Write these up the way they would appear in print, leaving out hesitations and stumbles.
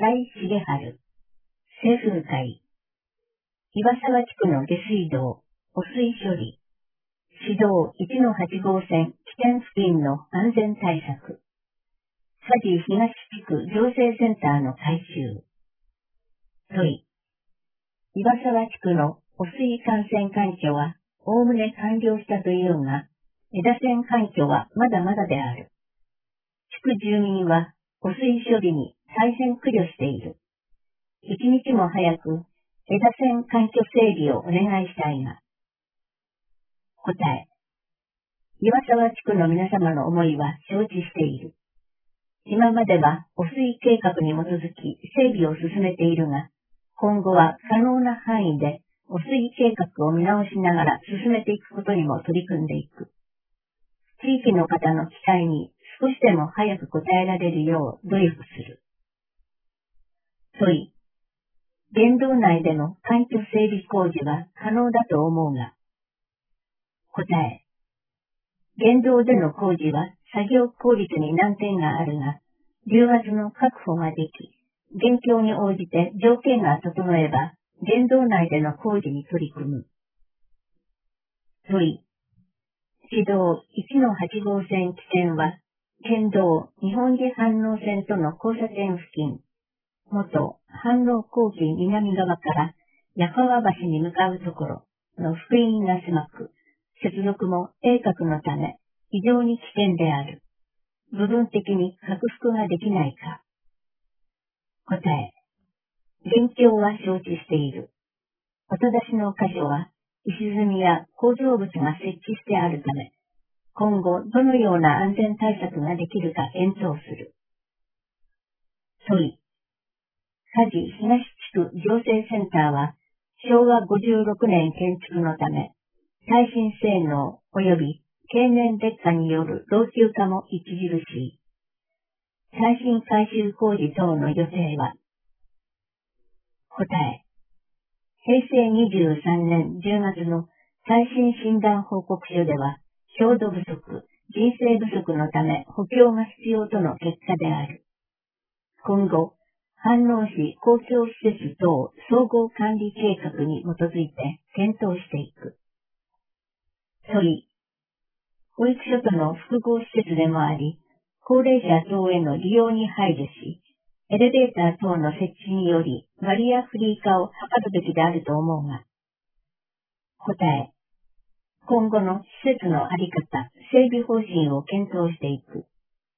蔡重治、清風会、岩沢地区の下水道、汚水処理、市道1-8号線起点付近の安全対策、佐治東地区行政センターの改修、問い、岩沢地区の汚水感染環境はおおむね完了したというが、枝線環境はまだまだである。地区住民は汚水処理に大変苦慮している。一日も早く枝線環境整備をお願いしたいが。答え。岩沢地区の皆様の思いは承知している。今までは汚水計画に基づき整備を進めているが、今後は可能な範囲で汚水計画を見直しながら進めていくことにも取り組んでいく。地域の方の期待に少しでも早く応えられるよう努力する。問い。県道内での環境整備工事は可能だと思うが。答え。県道での工事は作業効率に難点があるが、流圧の確保ができ、現況に応じて条件が整えば、県道内での工事に取り組む。問い。市道1-8号線起点は、県道日本寺飯能線との交差点付近、元飯能高機南側から矢川橋に向かうところの幅員が狭く、接続も鋭角のため非常に危険である。部分的に克服ができないか。答え。現況は承知している。音出しの箇所は石積みや構造物が設置してあるため、今後どのような安全対策ができるか検討する。問い。佐治東地区行政センターは昭和56年建築のため、耐震性能及び経年劣化による老朽化も著しい。耐震改修工事等の予定は。答え。平成23年10月の耐震診断報告書では、強度不足、人生不足のため補強が必要との結果である。今後、飯能市公共施設等総合管理計画に基づいて検討していく。問い。保育所との複合施設でもあり、高齢者等への利用に配慮し、エレベーター等の設置によりバリアフリー化を図るべきであると思うが。答え。今後の施設のあり方、整備方針を検討していく。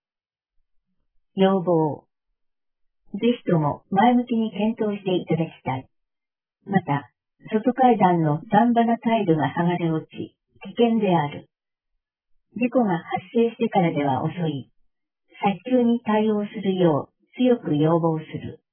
要望。ぜひとも前向きに検討していただきたい。また、外階段の段花タイルが剥がれ落ち、危険である。事故が発生してからでは遅い。早急に対応するよう強く要望する。